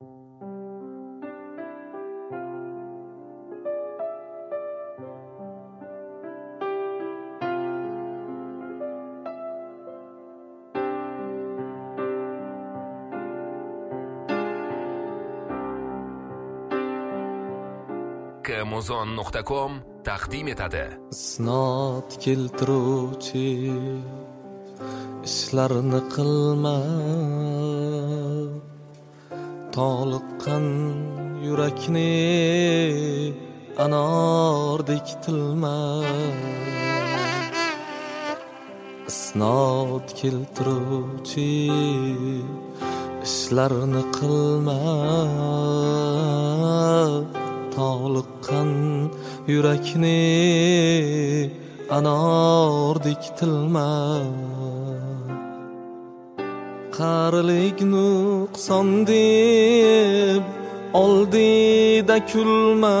Amazon.com taqdim etadi. Isnot keltiruvchi ishlarni qilma, toliqqan yurakni anordek tilma. Isnot keltiruvchi ishlarni qilma, toliqqan yurakni anordek tilma. Qarilik nuqson deb oldida kulma,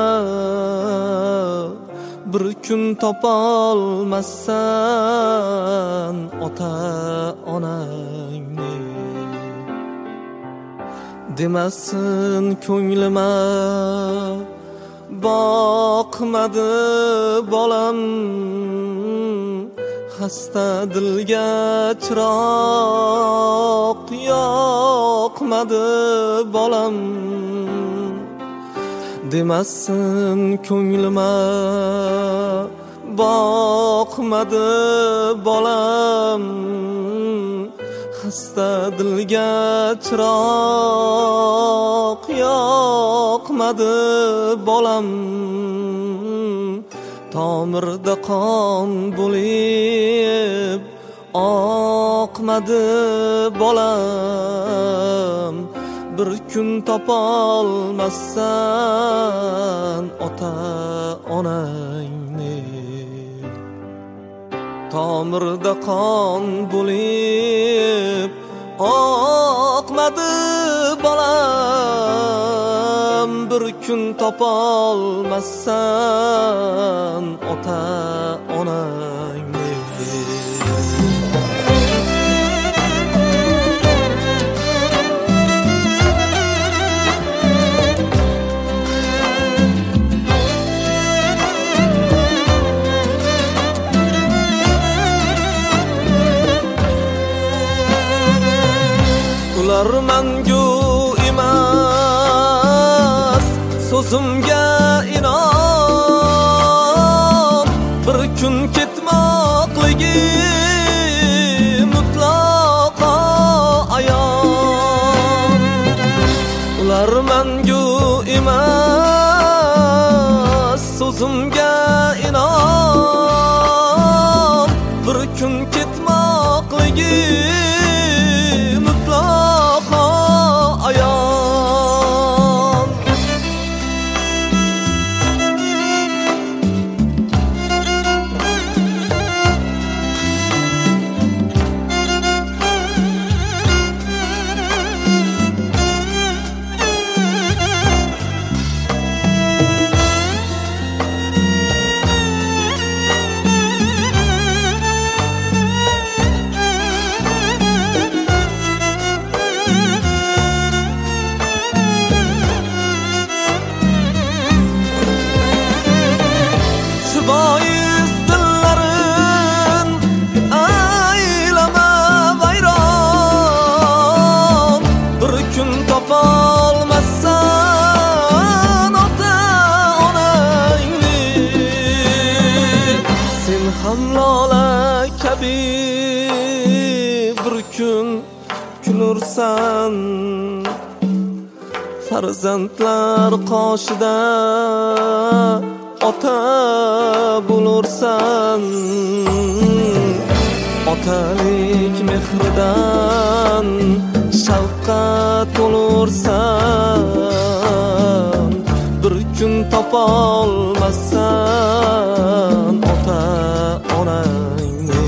bir kun topolmassan ota onangni. Demasin ko'nglima boqmadi bolam, xasta dilga chiroq yoqmadi bolam. Demasin ko'nglima boqmadi bolam, xasta dilga chiroq yoqmadi bolam. Tomirda qon bo'lib oqmadi bolam, bir kun topolmassan ota onangni. Tomirda qon bo'lib oqmadi bolam, bir kun topolmassan ota onangni. Ular mangu emas, so'zimga inon, bir kun ketmoqligi mutlaqo ayon. Ular mangu emas, so'zimga inon, bir kun ketmoqligi bir kun kulursan, farzandlar qoshida ota bo'lursan. Otalik mehridan shafqat olursan, bir kun topolmassan ota onangni.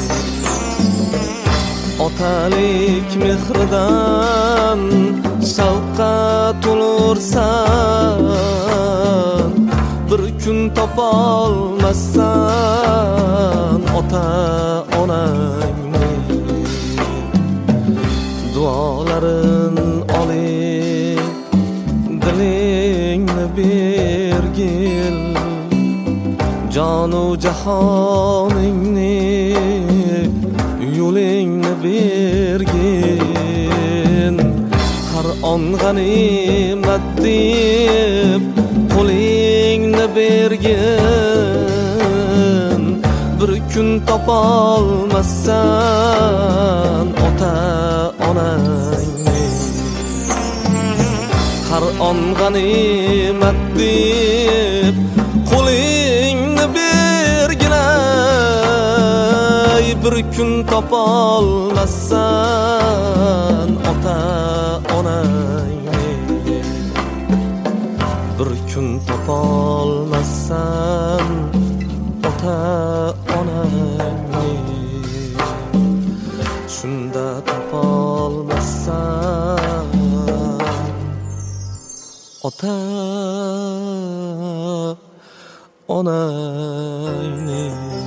Otalik mehridan shafqat olursan, bir kun topolmassan ota onangni. Duolarin olib halingni bergil, jonu jahoningni yo'lingni bergin. Har on g'animat deb qo'lingni bergin. Bir kun topolmassan ota onangni. Har on g'animat deb qo'lingni bergin. Bir kun topolmassan ota onangni. Bir kun topolmassan ota onangni. Shunda topolmassan ota onangni.